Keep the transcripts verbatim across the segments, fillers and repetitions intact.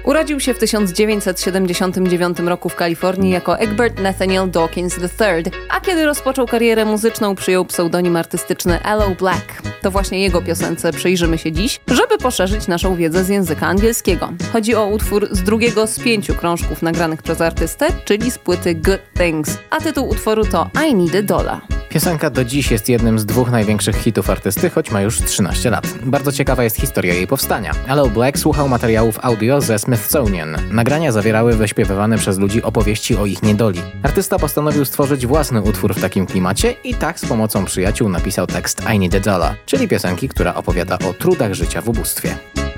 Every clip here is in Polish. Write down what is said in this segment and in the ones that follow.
Urodził się w tysiąc dziewięćset siedemdziesiątym dziewiątym roku w Kalifornii jako Egbert Nathaniel Dawkins the third, a kiedy rozpoczął karierę muzyczną, przyjął pseudonim artystyczny Aloe Blacc. To właśnie jego piosence przyjrzymy się dziś, żeby poszerzyć naszą wiedzę z języka angielskiego. Chodzi o utwór z drugiego z pięciu krążków nagranych przez artystę, czyli z płyty Good Things, a tytuł utworu to I Need a Dollar. Piosenka do dziś jest jednym z dwóch największych hitów artysty, choć ma już trzynaście lat. Bardzo ciekawa jest historia jej powstania. Aloe Blacc słuchał materiałów audio ze Smithsonian. Nagrania zawierały wyśpiewywane przez ludzi opowieści o ich niedoli. Artysta postanowił stworzyć własny utwór w takim klimacie i tak z pomocą przyjaciół napisał tekst I Need a Dollar, czyli piosenki, która opowiada o trudach życia w ubóstwie.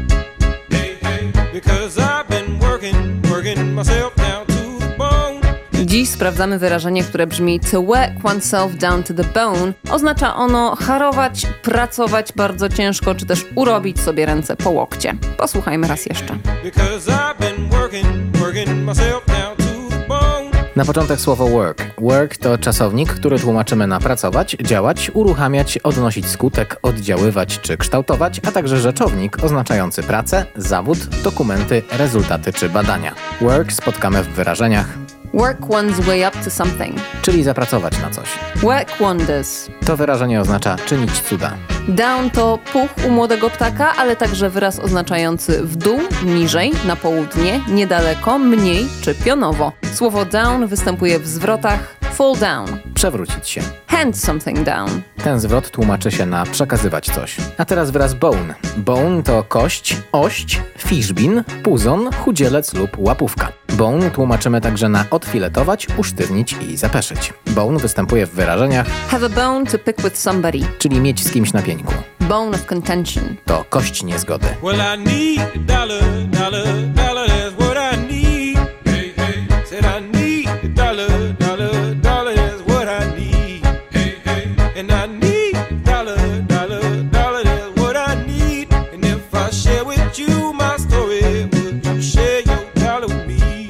Hey, hey, because I've been working, working myself down to the bone. Dziś sprawdzamy wyrażenie, które brzmi to work oneself down to the bone. Oznacza ono harować, pracować bardzo ciężko, czy też urobić sobie ręce po łokcie. Posłuchajmy raz jeszcze. Because I've been working, working myself down to the bone. Na początek słowo work. Work to czasownik, który tłumaczymy na pracować, działać, uruchamiać, odnosić skutek, oddziaływać czy kształtować, a także rzeczownik oznaczający pracę, zawód, dokumenty, rezultaty czy badania. Work spotkamy w wyrażeniach Work one's way up to something. czyli zapracować na coś. Work wonders. To wyrażenie oznacza czynić cuda. Down to puch u młodego ptaka, ale także wyraz oznaczający w dół, niżej, na południe, niedaleko, mniej czy pionowo. Słowo down występuje w zwrotach fall down. Przewrócić się. Hand something down. Ten zwrot tłumaczy się na przekazywać coś. A teraz wyraz bone. Bone to kość, ość, fishbin, puzon, chudzielec lub łapówka. Bone tłumaczymy także na odfiletować, usztywnić i zapeszyć. Bone występuje w wyrażeniach Have a bone to pick with somebody. czyli mieć z kimś na pieńku. Bone of contention. To kość niezgody. Well, I need a dollar, dollar, dollar, that's what I need. Hey, hey, said I need a dollar, dollar, dollar, that's what I need. Hey, hey, and I need a dollar, dollar, dollar, that's what I need. And if I share with you my story, would you share your dollar with me?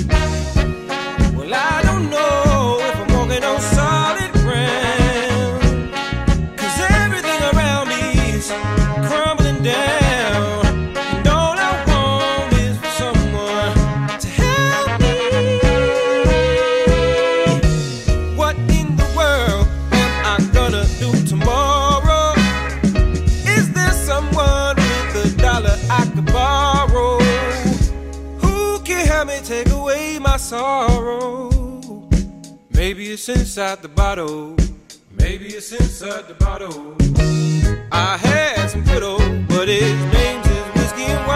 Well, I don't know if I'm walking on solid ground, 'cause everything around me is crumbling down, and all I want is for someone to help me. What in the world am I gonna do tomorrow? Is there someone with a dollar I could borrow? Who can help me take away my sorrow? Maybe it's inside the bottle. Maybe it's inside the bottle. I had some good old, but his name's is whiskey and